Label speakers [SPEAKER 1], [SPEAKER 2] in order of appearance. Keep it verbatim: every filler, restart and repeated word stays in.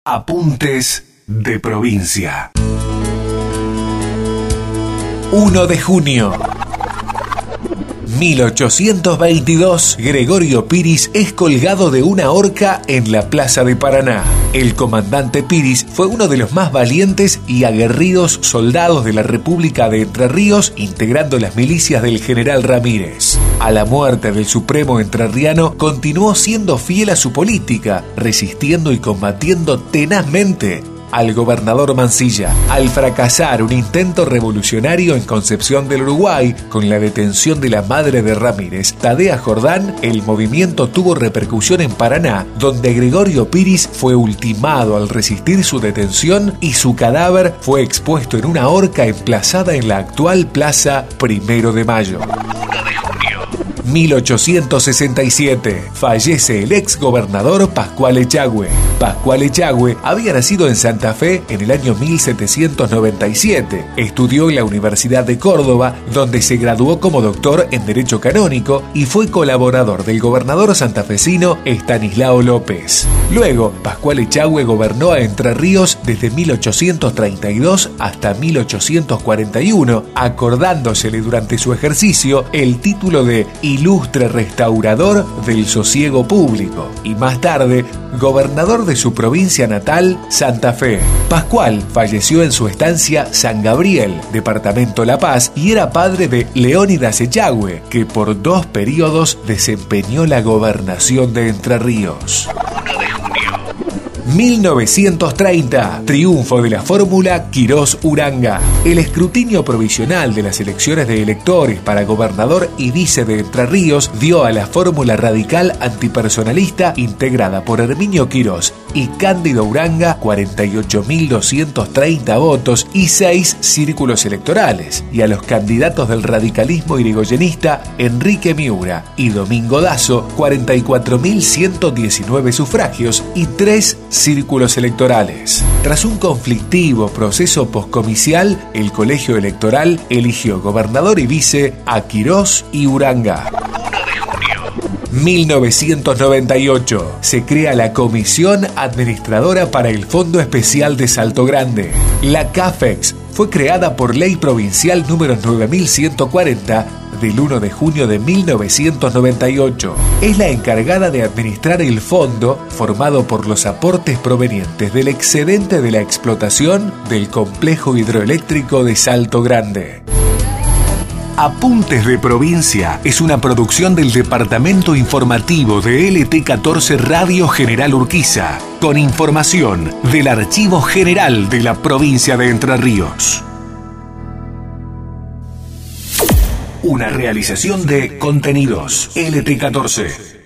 [SPEAKER 1] Apuntes de provincia.
[SPEAKER 2] uno de junio. mil ochocientos veintidós, Gregorio Piris es colgado de una horca en la Plaza de Paraná. El comandante Piris fue uno de los más valientes y aguerridos soldados de la República de Entre Ríos, integrando las milicias del general Ramírez. A la muerte del supremo entrerriano, continuó siendo fiel a su política, resistiendo y combatiendo tenazmente al gobernador Mansilla. Al fracasar un intento revolucionario en Concepción del Uruguay, con la detención de la madre de Ramírez, Tadea Jordán, el movimiento tuvo repercusión en Paraná, donde Gregorio Piris fue ultimado al resistir su detención y su cadáver fue expuesto en una horca emplazada en la actual Plaza Primero de Mayo. mil ochocientos sesenta y siete. Fallece el ex gobernador Pascual Echagüe. Pascual Echagüe había nacido en Santa Fe en el año mil setecientos noventa y siete. Estudió en la Universidad de Córdoba, donde se graduó como doctor en Derecho Canónico y fue colaborador del gobernador santafesino Estanislao López. Luego, Pascual Echagüe gobernó a Entre Ríos desde mil ochocientos treinta y dos hasta mil ochocientos cuarenta y uno, acordándosele durante su ejercicio el título de ilustre restaurador del sosiego público, y más tarde gobernador de su provincia natal, Santa Fe. Pascual falleció en su estancia San Gabriel, departamento La Paz, y era padre de Leónidas Echagüe, que por dos periodos desempeñó la gobernación de Entre Ríos. mil novecientos treinta. Triunfo de la fórmula Quirós-Uranga. El escrutinio provisional de las elecciones de electores para gobernador y vice de Entre Ríos dio a la fórmula radical antipersonalista integrada por Herminio Quirós y Cándido Uranga cuarenta y ocho mil doscientos treinta votos y seis círculos electorales, y a los candidatos del radicalismo irigoyenista Enrique Miura y Domingo Dazo cuarenta y cuatro mil ciento diecinueve sufragios y tres círculos electorales. Tras un conflictivo proceso poscomicial, el colegio electoral eligió gobernador y vice a Quirós y Uranga. mil novecientos noventa y ocho. Se crea la Comisión Administradora para el Fondo Especial de Salto Grande. La CAFEX fue creada por Ley Provincial número nueve mil ciento cuarenta del uno de junio de mil novecientos noventa y ocho. Es la encargada de administrar el fondo, formado por los aportes provenientes del excedente de la explotación del complejo hidroeléctrico de Salto Grande.
[SPEAKER 1] Apuntes de provincia es una producción del Departamento Informativo de L T catorce Radio General Urquiza, con información del Archivo General de la provincia de Entre Ríos. Una realización de Contenidos L T catorce.